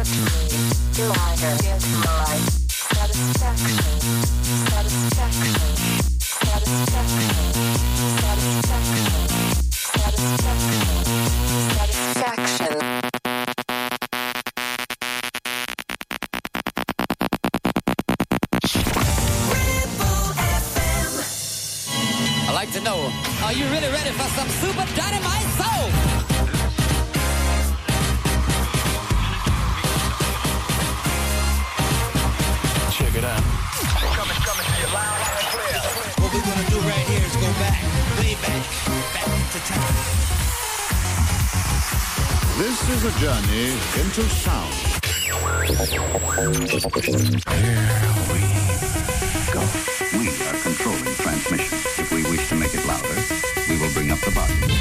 Are you really ready for some super dynamite soul? Check it out. Coming to you loud and clear. What we're gonna do right here is go back, way back to time. This is a journey into sound. Here we go. We are controlling transmission. If we wish to make it louder, we will bring up the volume.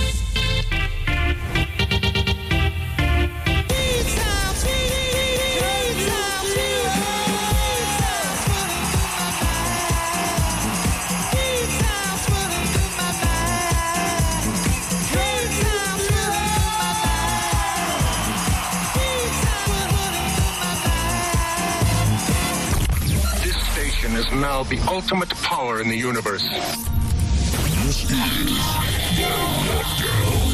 Is now the ultimate power in the universe. This is the Lockdown.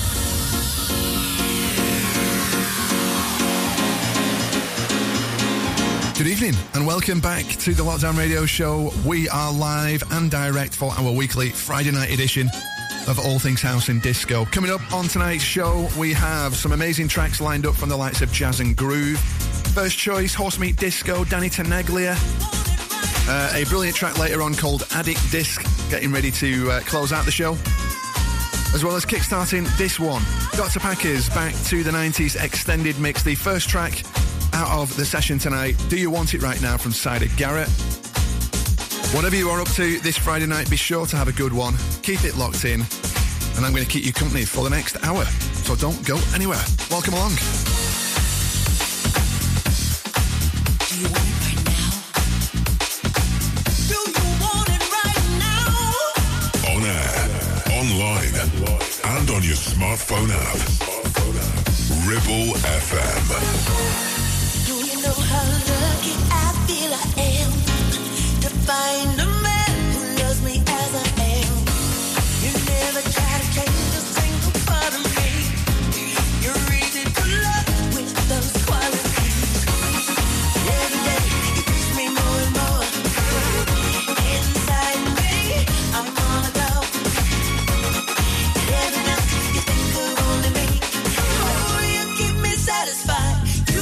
Good evening and welcome back to the Lockdown Radio Show. We are live and direct for our weekly Friday night edition of All Things House and Disco. Coming up on tonight's show, we have some amazing tracks lined up from the likes of Jazz and Groove. First choice, Horsemeat Disco, Danny Tenaglia. A brilliant track later on called Addict Disc, getting ready to close out the show. As well as kickstarting this one, Dr. Packers back to the 90s extended mix, the first track out of the session tonight, Do You Want It Right Now from Cider Garrett. Whatever you are up to this Friday night, be sure to have a good one, keep it locked in, and I'm going to keep you company for the next hour, so don't go anywhere. Welcome along. Do you want it right now? Do you want it right now? On air, online, and on your smartphone app. Ribble FM. Do you know how lucky I feel I am to find a man who loves me as I am? You never try to change a single part of me. You're easy to love with those qualities. Every day you push me more and more. Inside me, I'm on a go. And every night you think of only me. Oh, you keep me satisfied.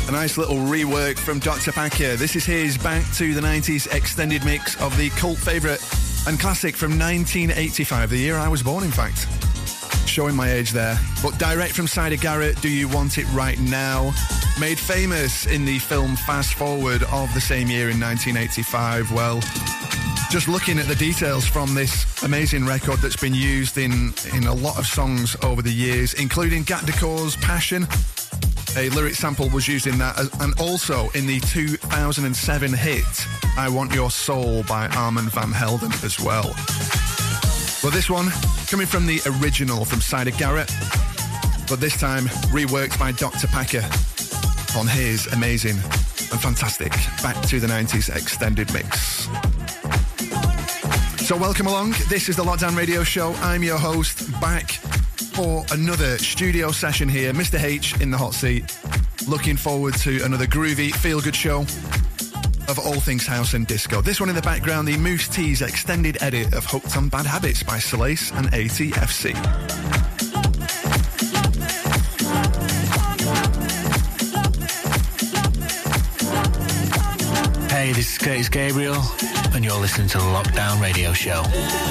A nice little rework from Dr. Packer. This is his Back to the 90s extended mix of the cult favourite and classic from 1985, the year I was born, in fact. Showing my age there. But direct from Cider Garrett, Do You Want It Right Now? Made famous in the film Fast Forward of the same year in 1985. Well, just looking at the details from this amazing record that's been used in a lot of songs over the years, including Gat Decor's Passion. A lyric sample was used in that, and also in the 2007 hit I Want Your Soul by Armand Van Helden as well. Well, this one coming from the original from Cider Garrett, but this time reworked by Dr. Packer on his amazing and fantastic Back to the 90s extended mix. So welcome along. This is the Lockdown Radio Show. I'm your host, back for another studio session here. Mr. H in the hot seat. Looking forward to another groovy, feel-good show of all things house and disco. This one in the background, the Moose Teas extended edit of Hooked on Bad Habits by Solace and ATFC. Hey, this is Curtis Gabriel, and you're listening to the Lockdown Radio Show.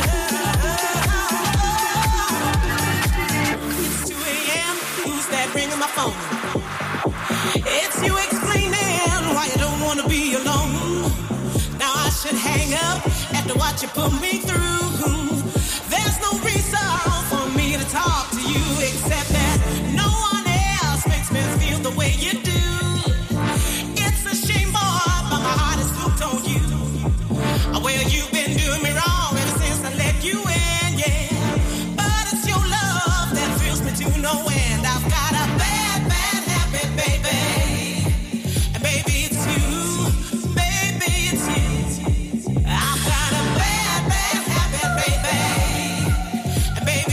It's 2 a.m. Who's that ringing my phone? It's you explaining why you don't want to be alone. Now I should hang up after what you put me through. There's no reason for me to talk to you except that no one else makes me feel the way you do. It's a shame, boy, but my heart is hooked on you. Well, you've been doing me wrong ever since I let you in, yeah. But it's your love that thrills me to no end. I've got a bad, bad habit, baby. And baby, it's you. Baby, it's you. I've got a bad, bad habit, baby. And baby,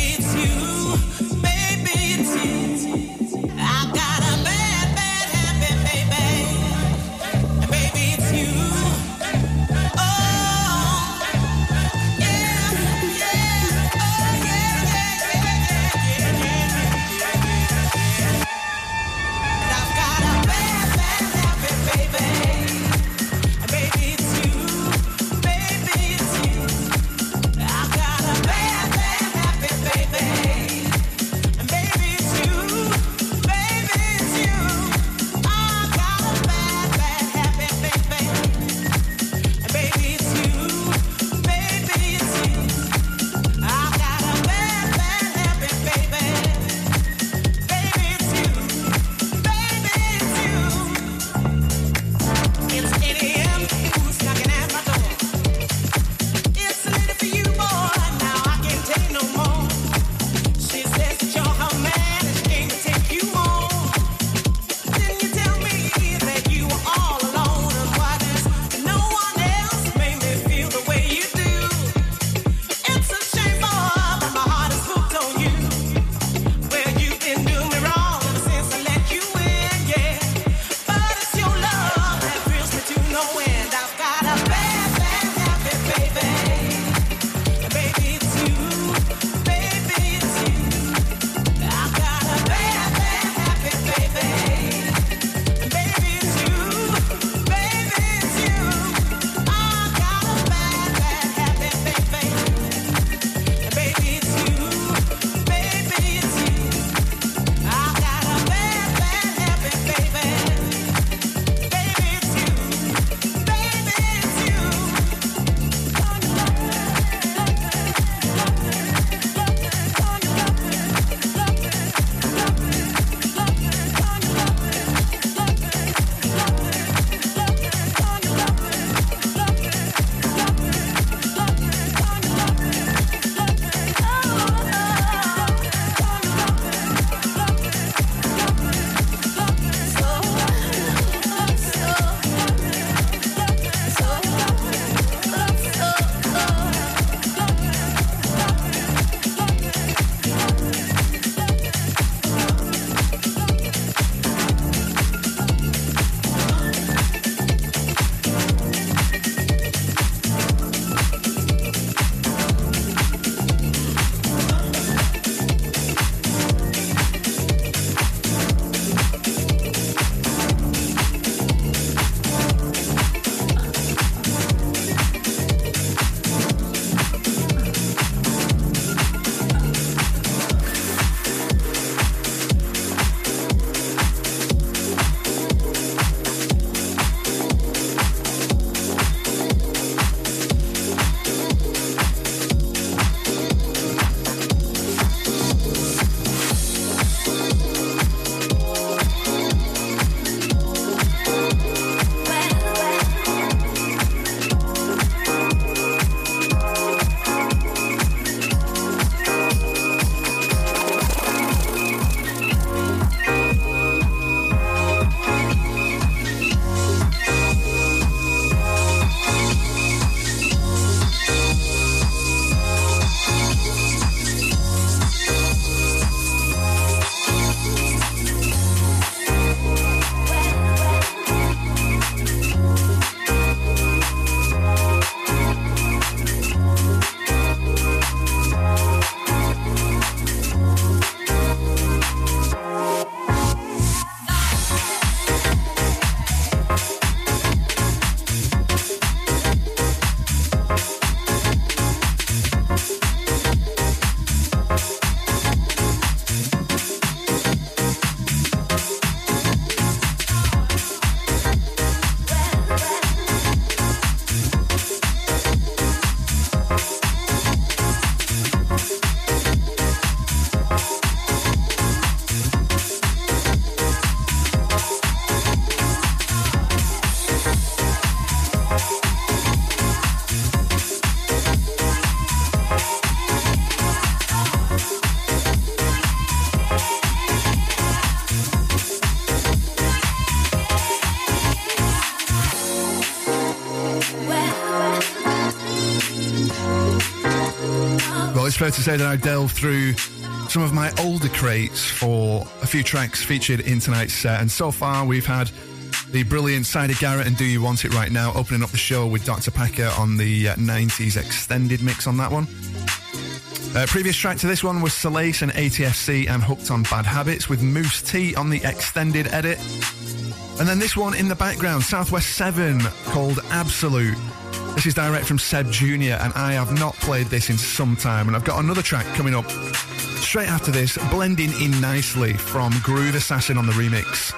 it's fair to say that I delved through some of my older crates for a few tracks featured in tonight's set, and so far we've had the brilliant Cider Garrett and Do You Want It Right Now opening up the show with Dr. Packer on the 90s extended mix on that one. Previous track to this one was Solace and ATFC and Hooked on Bad Habits with Moose T on the extended edit. And then this one in the background, Southwest 7, called Absolute. This is direct from Seb Jr., and I have not played this in some time, and I've got another track coming up straight after this, blending in nicely from Groove Assassin on the remix.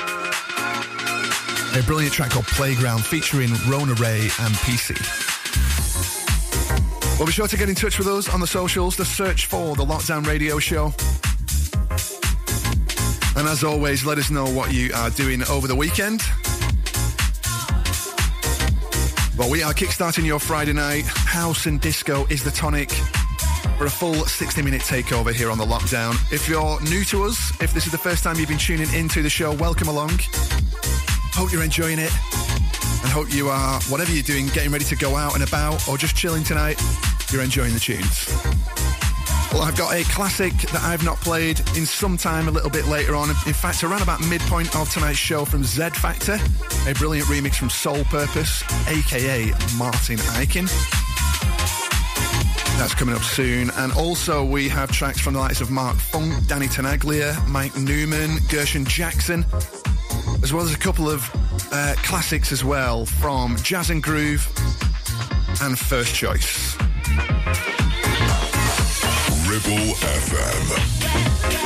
A brilliant track called Playground featuring Rona Ray and PC. Well, be sure to get in touch with us on the socials. The search for The Lockdown Radio Show. And as always, let us know what you are doing over the weekend. Well, we are kickstarting your Friday night. House and disco is the tonic for a full 60-minute takeover here on The Lockdown. If you're new to us, if this is the first time you've been tuning into the show, welcome along. Hope you're enjoying it. And hope you are, whatever you're doing, getting ready to go out and about or just chilling tonight, you're enjoying the tunes. Well, I've got a classic that I've not played in some time a little bit later on. In fact, around about midpoint of tonight's show from Z Factor, a brilliant remix from Soul Purpose, a.k.a. Martin Eichen. That's coming up soon. And also we have tracks from the likes of Mark Funk, Danny Tenaglia, Mike Newman, Gershon Jackson, as well as a couple of classics as well from Jazz and Groove and First Choice. Ribble FM.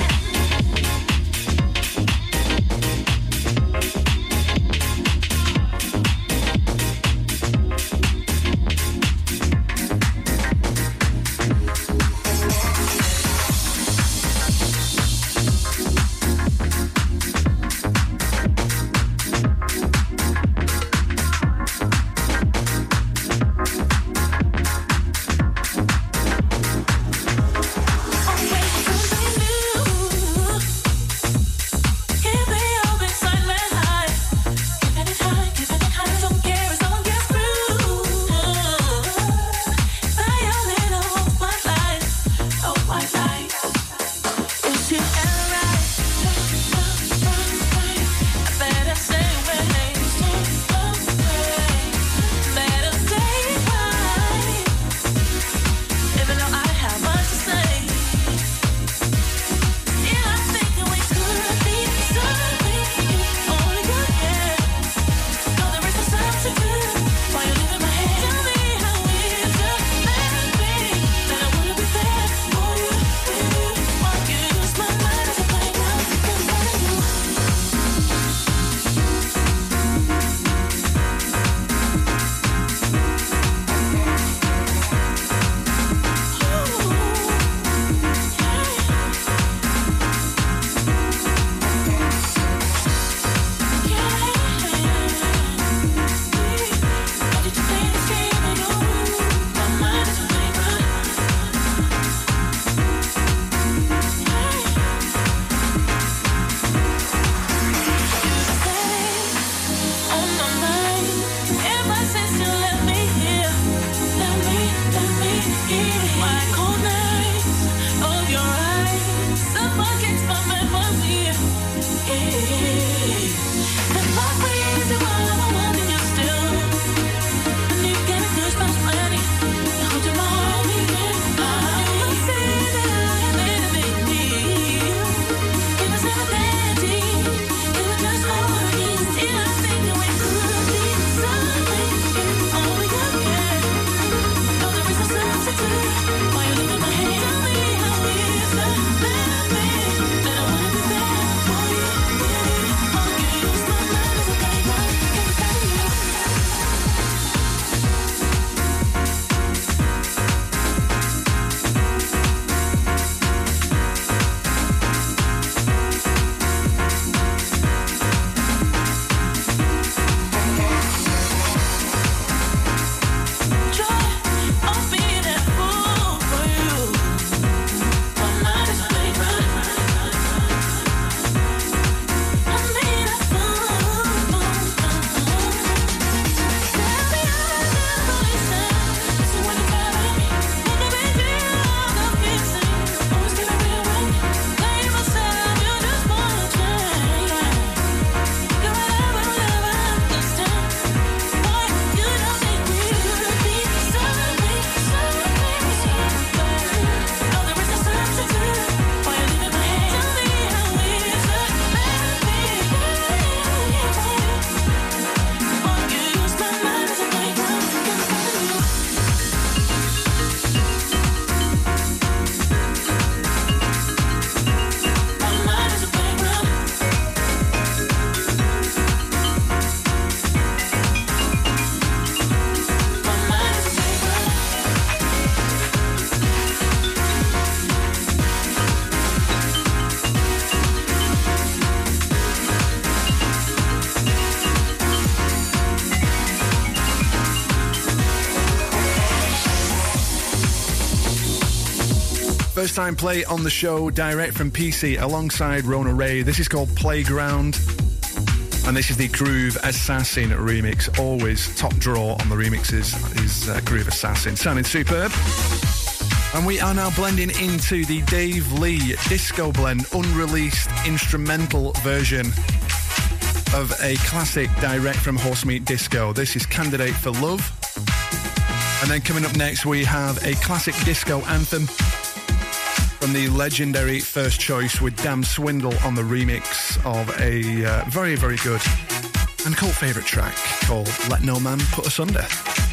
First time play on the show, direct from PC, alongside Rona Ray. This is called Playground, and this is the Groove Assassin remix. Always top draw on the remixes is Groove Assassin. Sounding superb. And we are now blending into the Dave Lee Disco Blend unreleased instrumental version of a classic direct from Horsemeat Disco. This is Candidate for Love. And then coming up next, we have a classic disco anthem from the legendary First Choice with Damn Swindle on the remix of a very, very good and cult favourite track called Let No Man Put Us Under.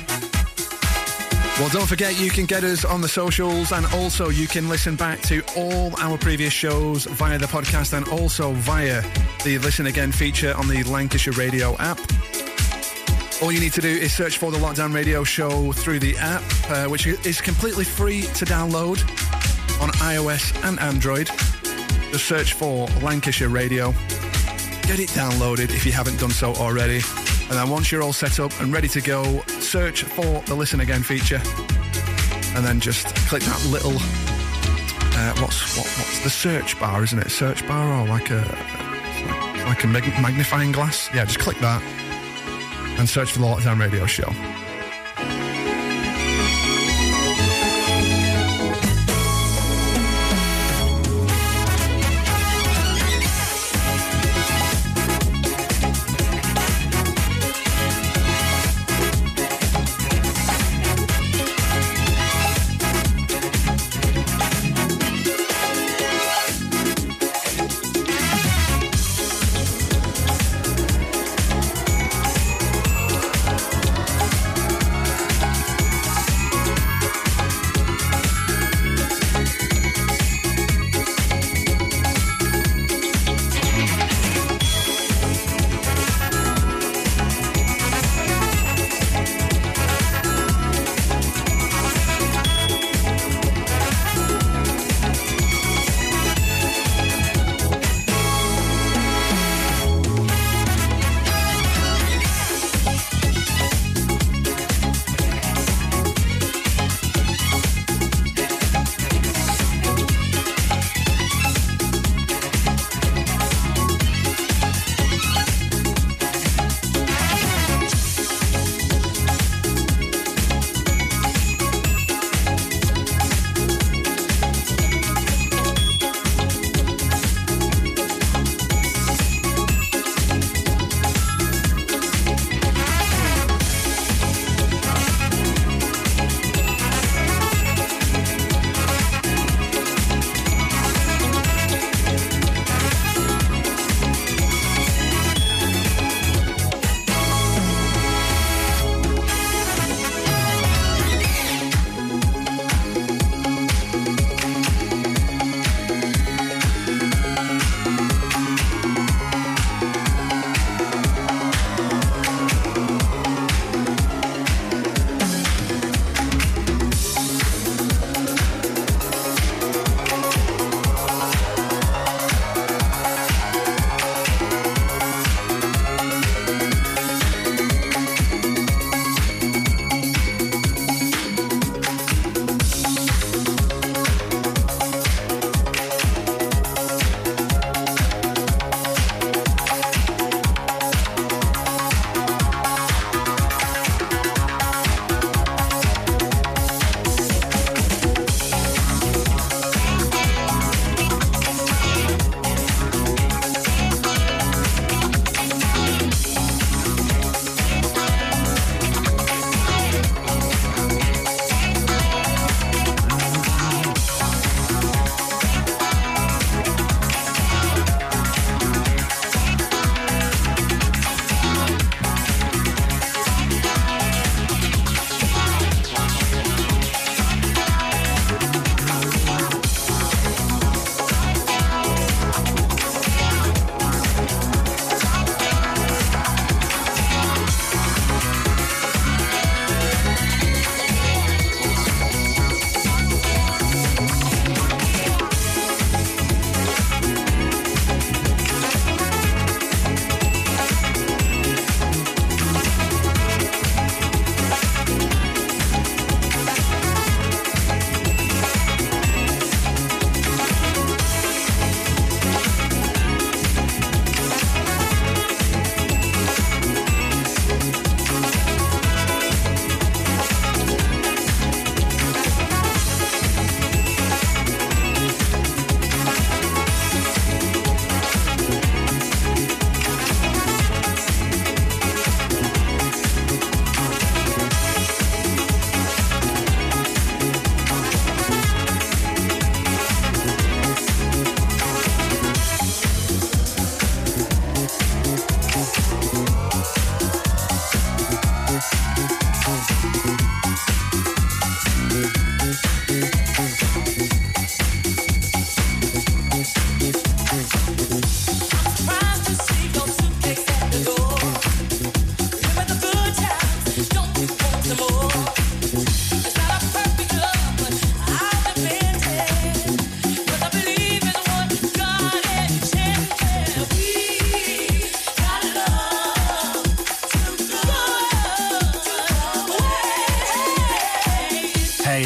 Well, don't forget, you can get us on the socials, and also you can listen back to all our previous shows via the podcast and also via the Listen Again feature on the Lancashire Radio app. All you need to do is search for the Lockdown Radio Show through the app, which is completely free to download on iOS and Android. Just search for Lancashire Radio. Get it downloaded if you haven't done so already. And then once you're all set up and ready to go, search for the Listen Again feature. And then just click that little, what's the search bar, isn't it? Search bar or like a magnifying glass? Yeah, just click that and search for the Lockdown Radio Show.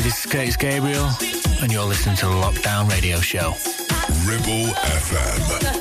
this is Curtis Gabriel, and you're listening to the Lockdown Radio Show. Ribble FM.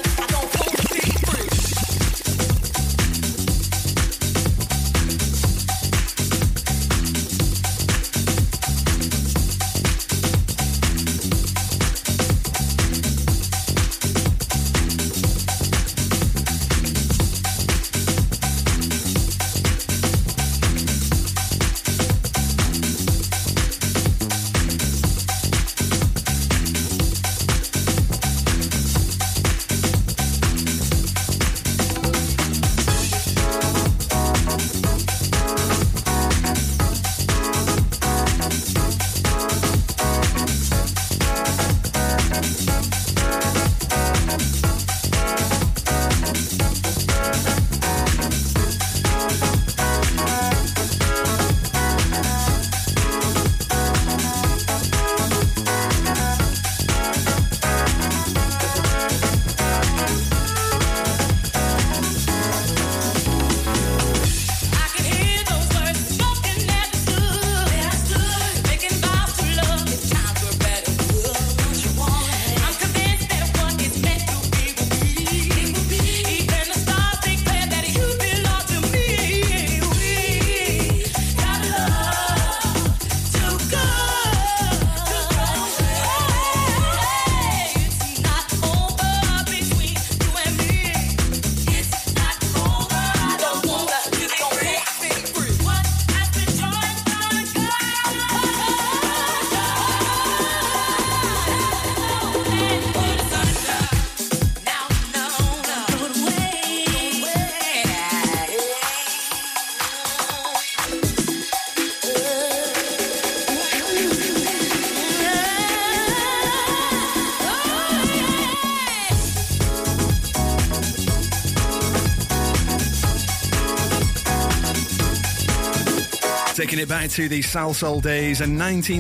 Taking it back to the Salsoul days and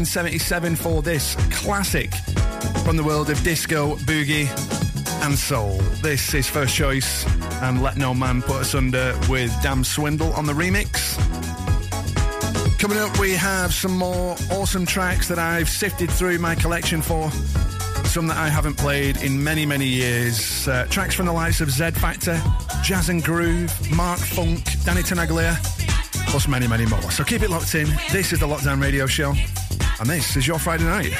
1977 for this classic from the world of disco, boogie and soul. This is First Choice and Let No Man Put Us Under with Damn Swindle on the remix. Coming up, we have some more awesome tracks that I've sifted through my collection for. Some that I haven't played in many, many years. Tracks from the likes of Z Factor, Jazz and Groove, Mark Funk, Danny Tenaglia, plus many, many more. So keep it locked in. This is the Lockdown Radio Show, and this is your Friday night.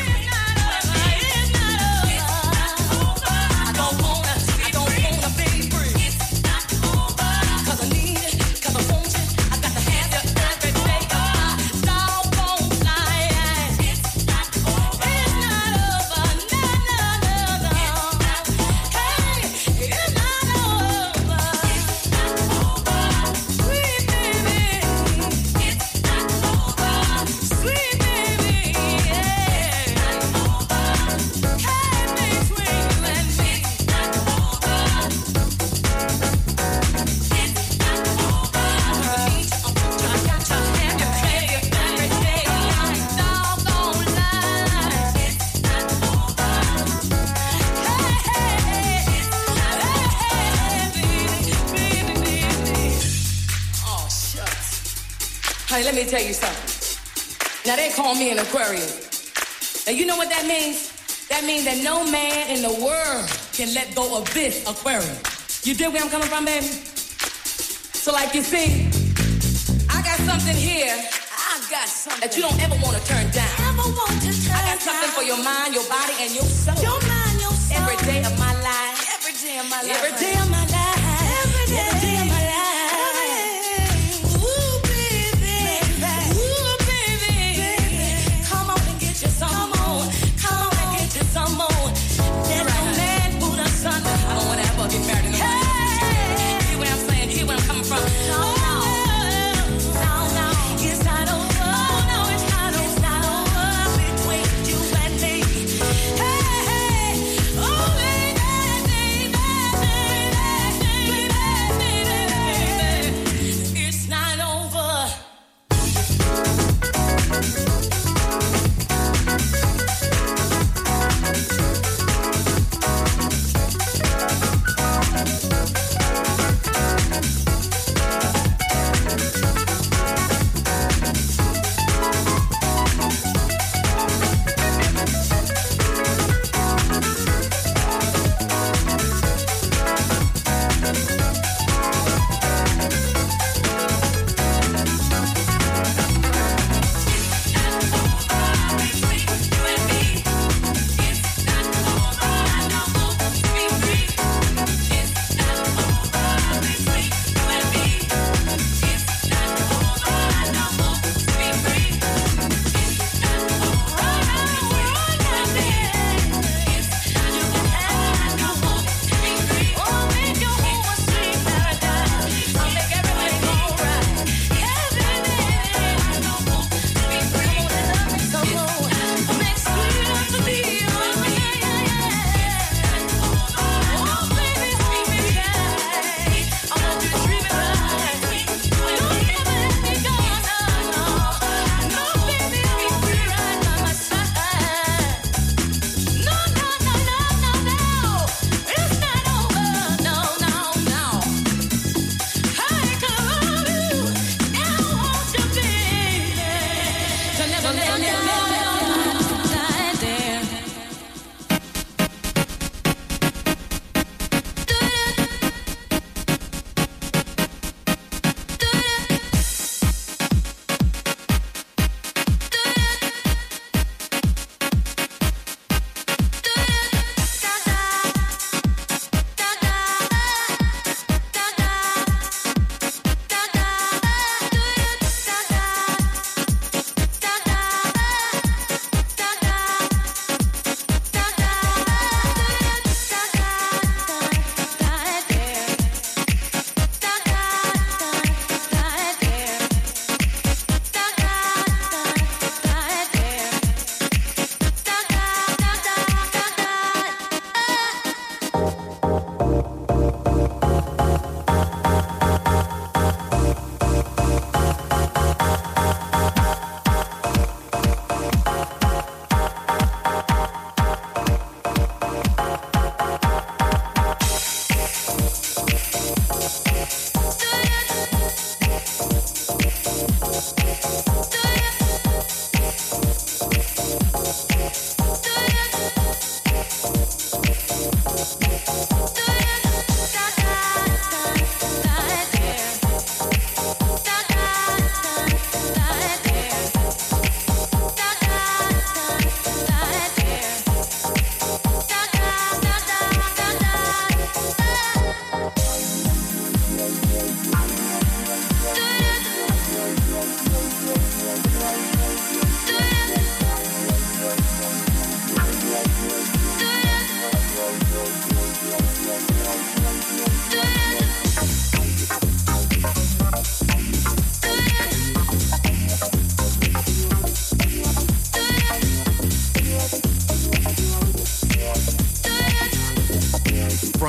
Let me tell you something. Now, they call me an Aquarius. Now, you know what that means? That means that no man in the world can let go of this aquarium. You dig where I'm coming from, baby? So, like you see, I got something here. I got something that you don't ever want to turn down. Never want to turn down. I got something for your mind, your body, and your soul. Your mind, your soul. Every day of my life. Every day of my life. Every day of my life. Every day of my life.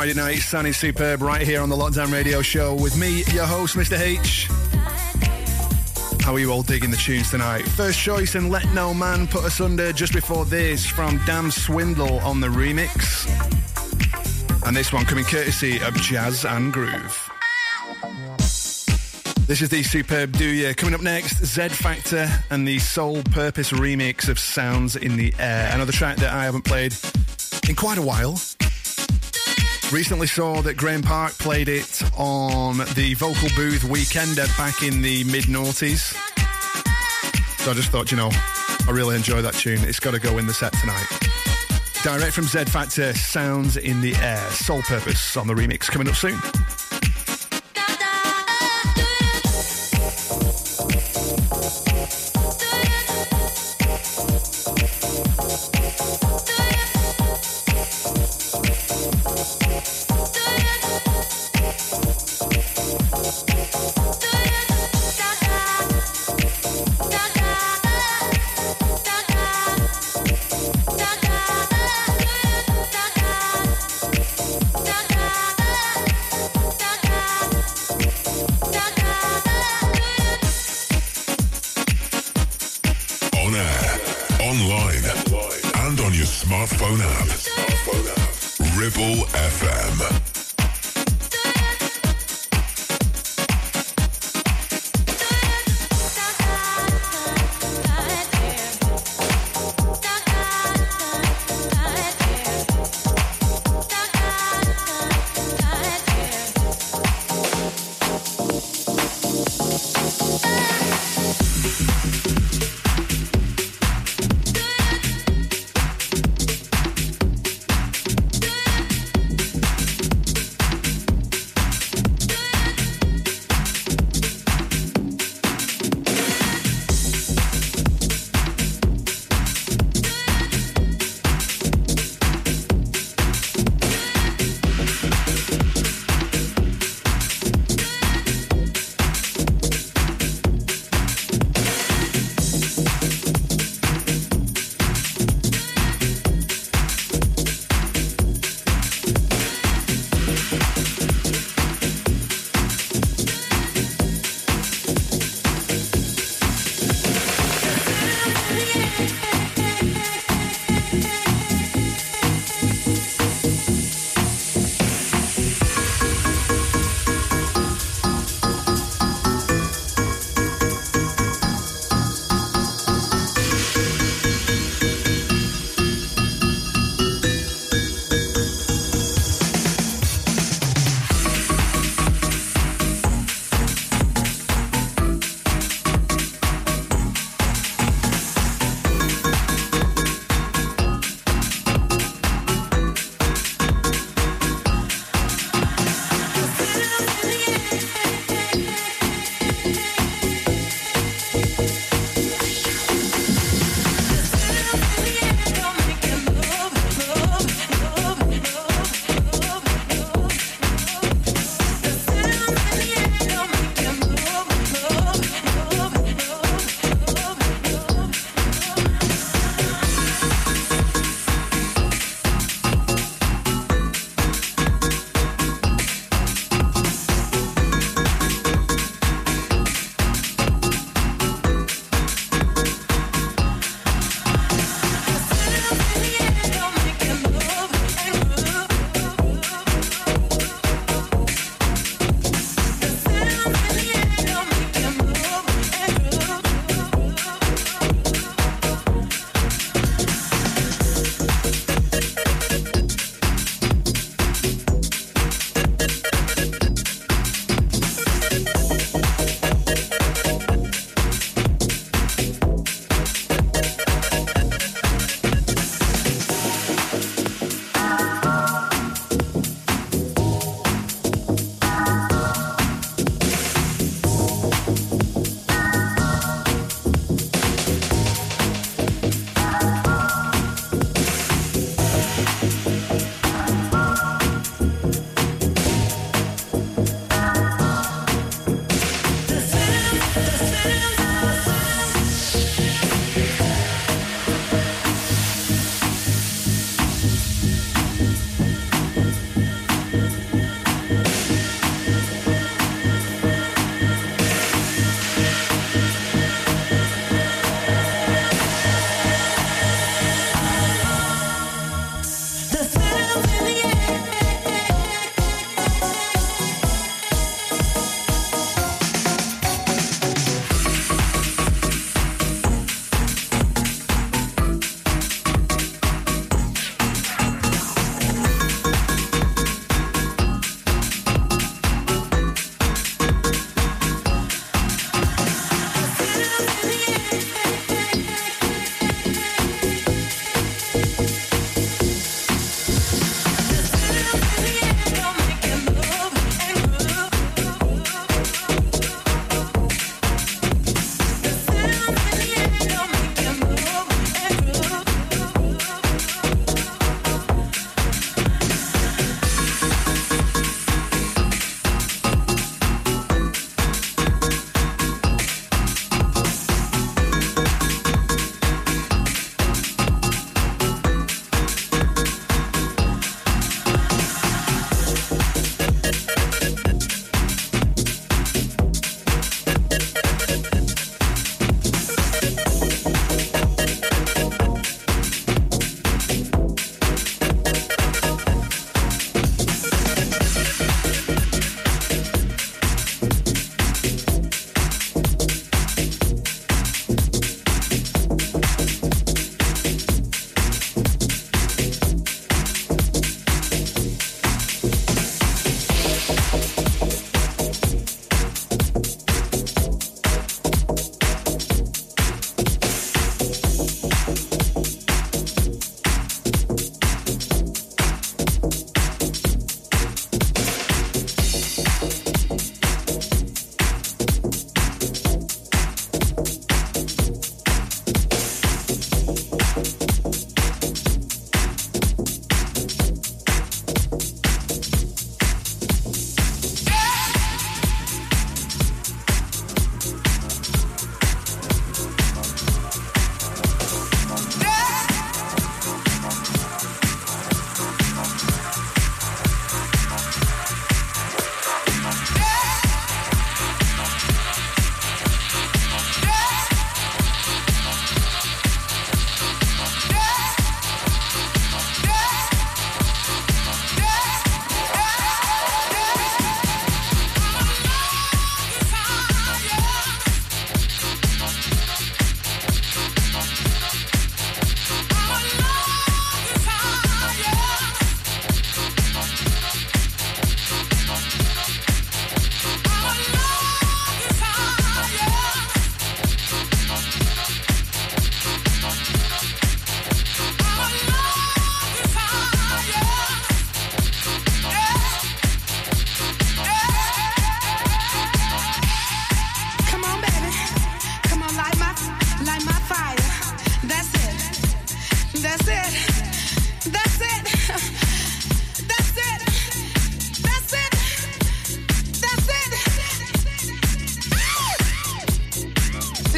Friday night, sounding superb right here on the Lockdown Radio Show with me, your host, Mr. H. How are you all digging the tunes tonight? First choice and Let No Man Put Us Under just before this from Damn Swindle on the remix. And this one coming courtesy of Jazz and Groove. This is the superb Do Ya. Coming up next, Z Factor and the Soul Purpose remix of Sounds in the Air. Another track that I haven't played in quite a while. Recently saw that Graham Park played it on the Vocal Booth Weekender back in the mid-noughties. So I just thought, you know, I really enjoy that tune. It's got to go in the set tonight. Direct from Z Factor, Sounds in the Air. Soul Purpose on the remix coming up soon. Smartphone app. Ribble FM.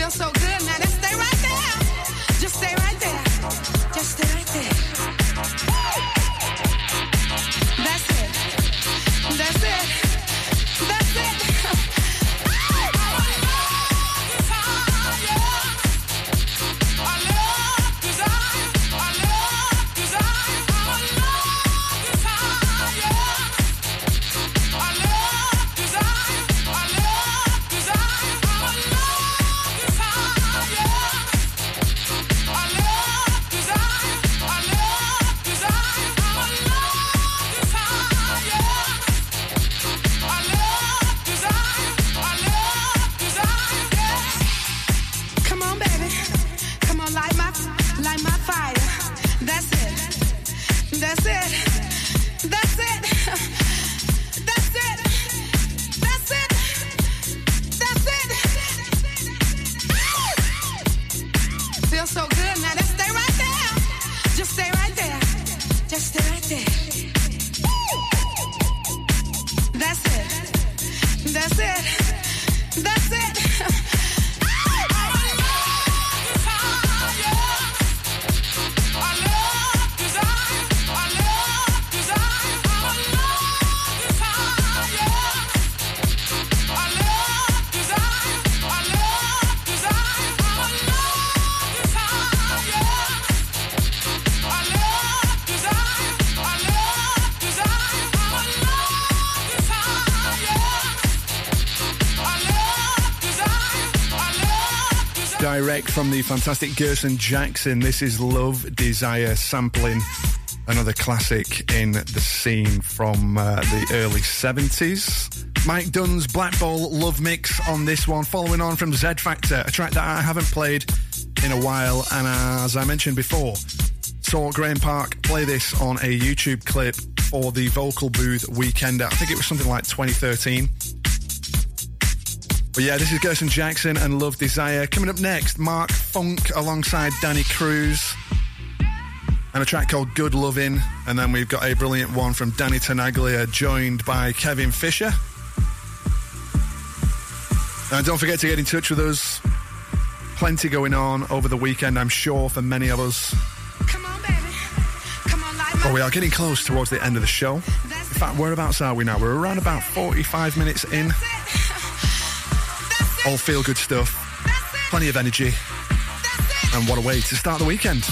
Feels so good. Now just stay right there. Just stay right there. Just stay right there. That's it. That's it. That's it. Direct from the fantastic Gerson Jackson. This is Love Desire, sampling another classic in the scene from the early 70s. Mike Dunn's Black Bowl Love Mix on this one, following on from Z Factor, a track that I haven't played in a while, and as I mentioned before, saw Graham Park play this on a YouTube clip for the Vocal Booth Weekend. I think it was something like 2013. But yeah, this is Gerson Jackson and Love Desire. Coming up next, Mark Funk alongside Danny Cruz and a track called Good Lovin'. And then we've got a brilliant one from Danny Tenaglia, joined by Kevin Fisher. And don't forget to get in touch with us. Plenty going on over the weekend, I'm sure, for many of us. Come on, baby. Come on, like But we are getting close towards the end of the show. In fact, whereabouts are we now? We're around about 45 minutes in. All feel-good stuff, plenty of energy, and what a way to start the weekend.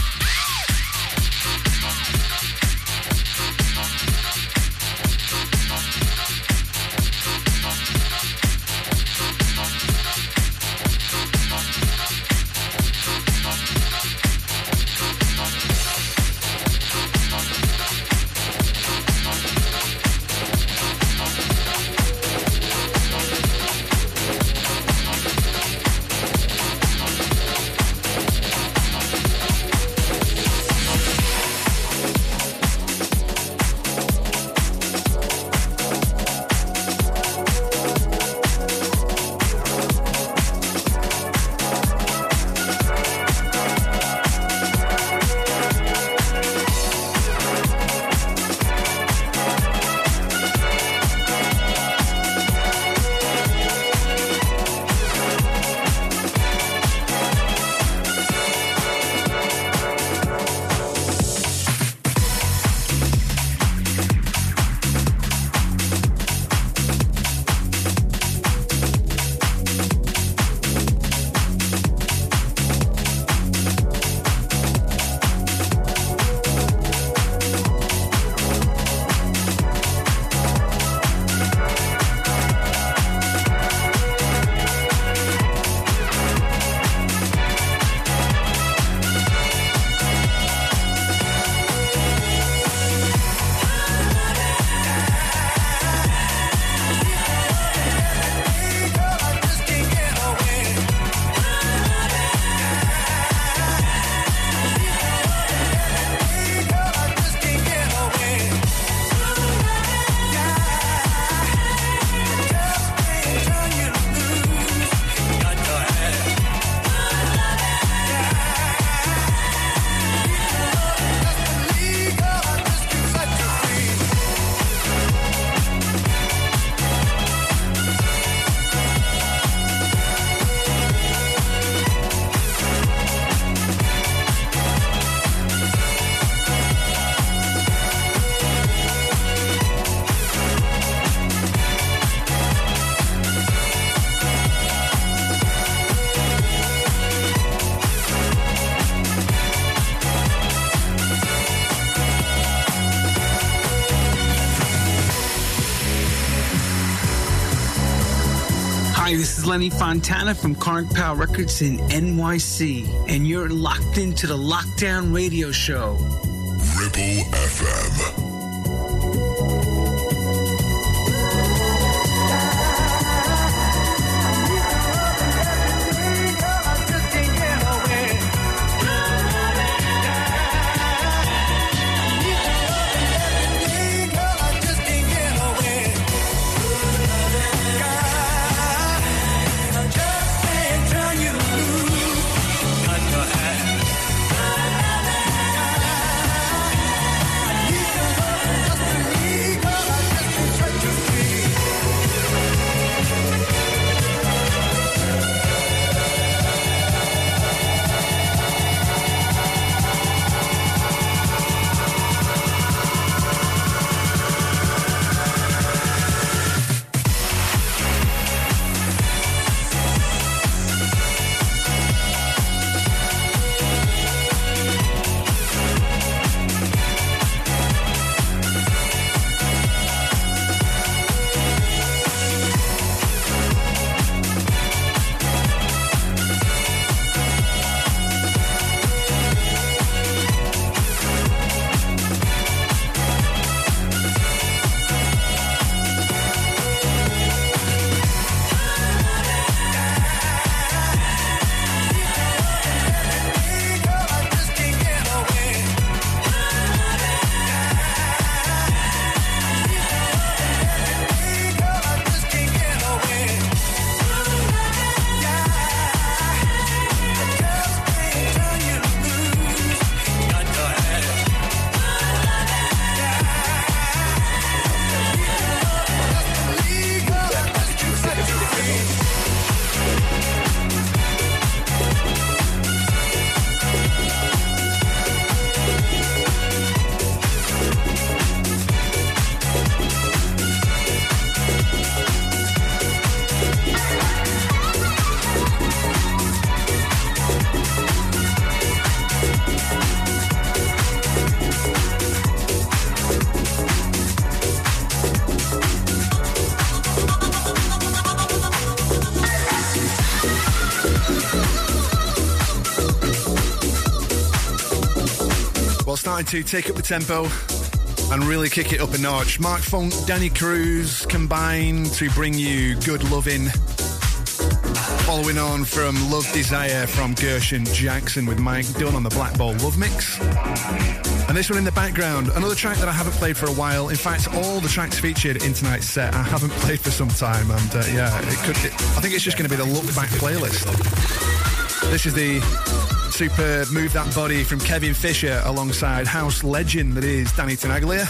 is Lenny Fontana from Karn Pal Records in NYC, and you're locked into the Lockdown Radio Show. Ripple FM. Starting to take up the tempo and really kick it up a notch. Mark Funk, Danny Cruz combine to bring you Good Lovin'. Following on from Love Desire from Gershon Jackson with Mike Dunn on the Black Ball Love Mix. And this one in the background, another track that I haven't played for a while. In fact, all the tracks featured in tonight's set I haven't played for some time. And I think it's just going to be the Look Back playlist. This is the superb Move That Body from Kevin Fisher alongside house legend that is Danny Tenaglia.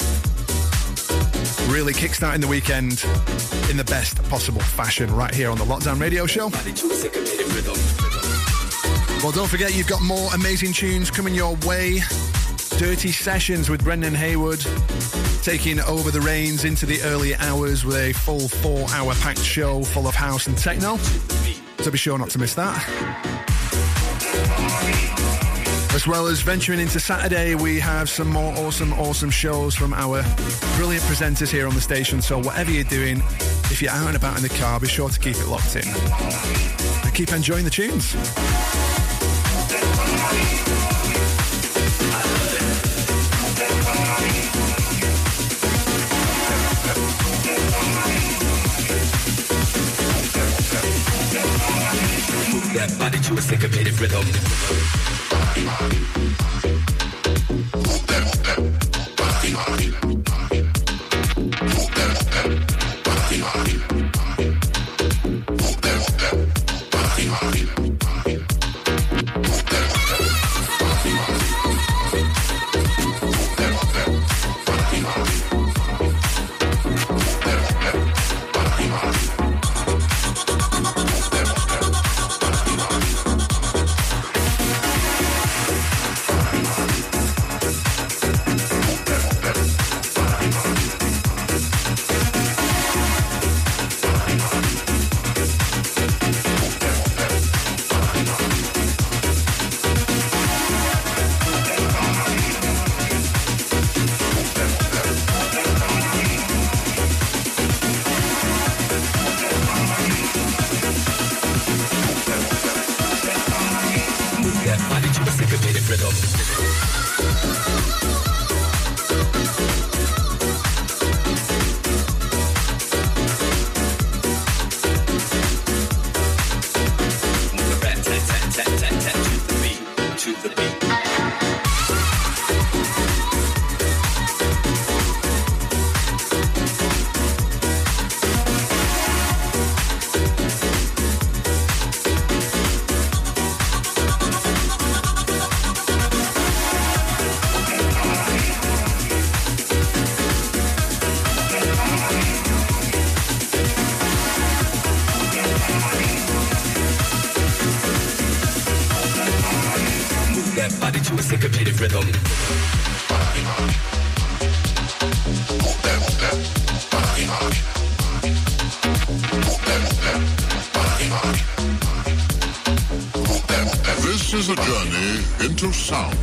Really kickstarting the weekend in the best possible fashion right here on the Lockdown Radio Show. Well, don't forget you've got more amazing tunes coming your way. Dirty Sessions with Brendan Haywood taking over the reins into the early hours with a full 4-hour packed show full of house and techno. So be sure not to miss that. As well as venturing into Saturday, we have some more awesome shows from our brilliant presenters here on the station. So whatever you're doing, if you're out and about in the car, be sure to keep it locked in. And keep enjoying the tunes. Move that body to a syncopated rhythm. That body to a syncopated rhythm. This is a journey into sound.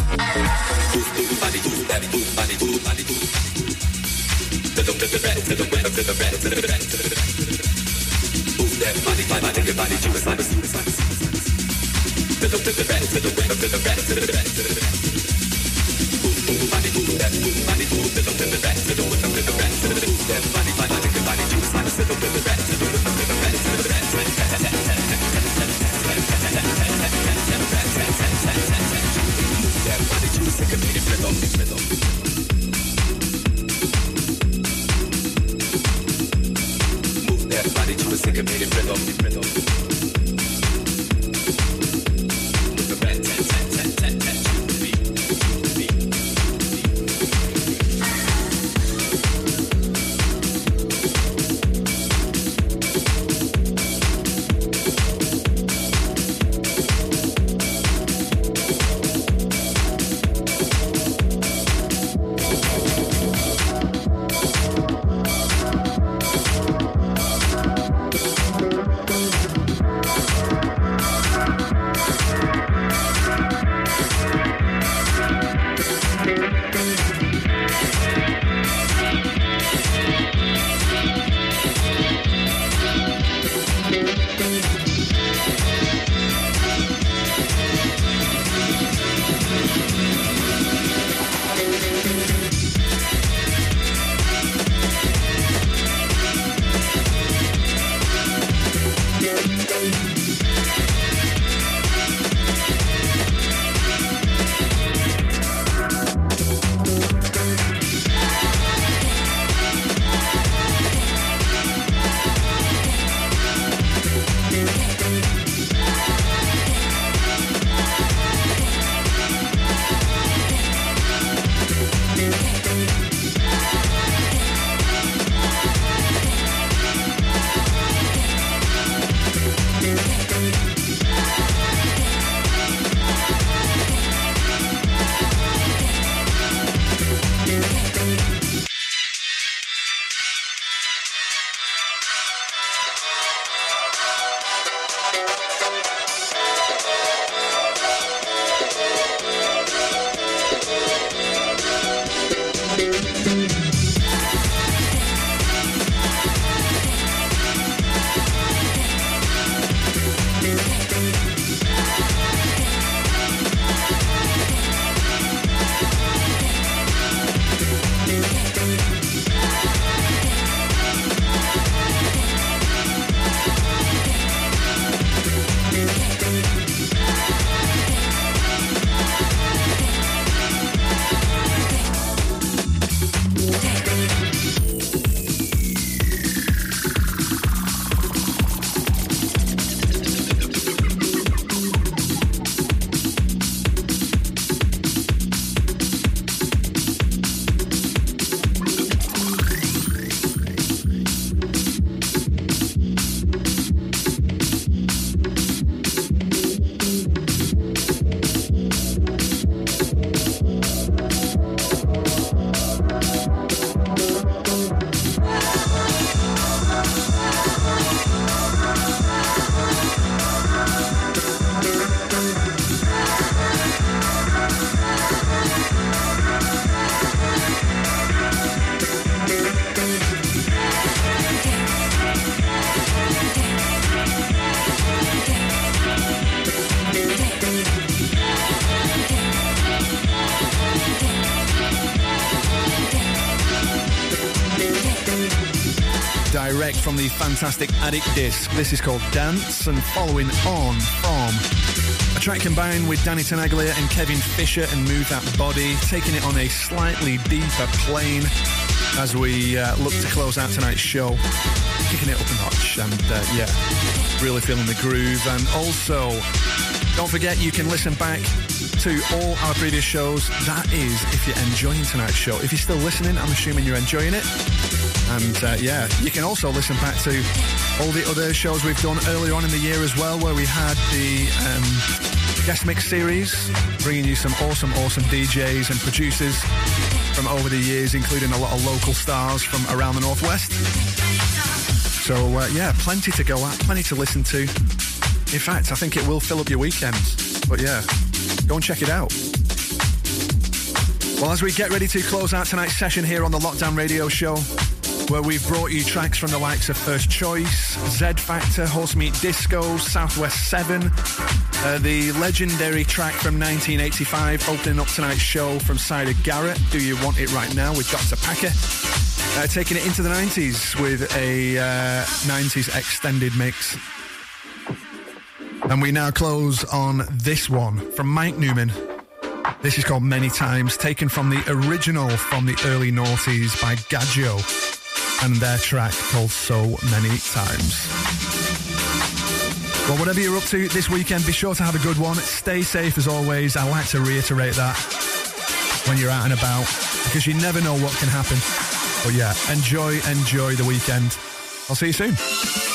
Direct from the fantastic Addict disc. This is called Dance, and following on from a track combined with Danny Tenaglia and Kevin Fisher and Move That Body, taking it on a slightly deeper plane as we look to close out tonight's show, kicking it up a notch and really feeling the groove. And also, don't forget you can listen back to all our previous shows. That is, if you're enjoying tonight's show. If you're still listening, I'm assuming you're enjoying it. And you can also listen back to all the other shows we've done earlier on in the year as well, where we had the guest mix series, bringing you some awesome DJs and producers from over the years, including a lot of local stars from around the Northwest. So, plenty to go at, plenty to listen to. In fact, I think it will fill up your weekends. But yeah, go and check it out. Well, as we get ready to close out tonight's session here on the Lockdown Radio Show, where we've brought you tracks from the likes of First Choice, Z Factor, Horse Meat Disco, Southwest 7, the legendary track from 1985, opening up tonight's show from Cider Garrett, Do You Want It Right Now, with Dr. Packer, taking it into the 90s with a 90s extended mix. And we now close on this one from Mike Newman. This is called Many Times, taken from the original from the early noughties by Gadjo, and their track called So Many Times. Well, whatever you're up to this weekend, be sure to have a good one. Stay safe as always. I like to reiterate that when you're out and about, because you never know what can happen. But yeah, enjoy the weekend. I'll see you soon.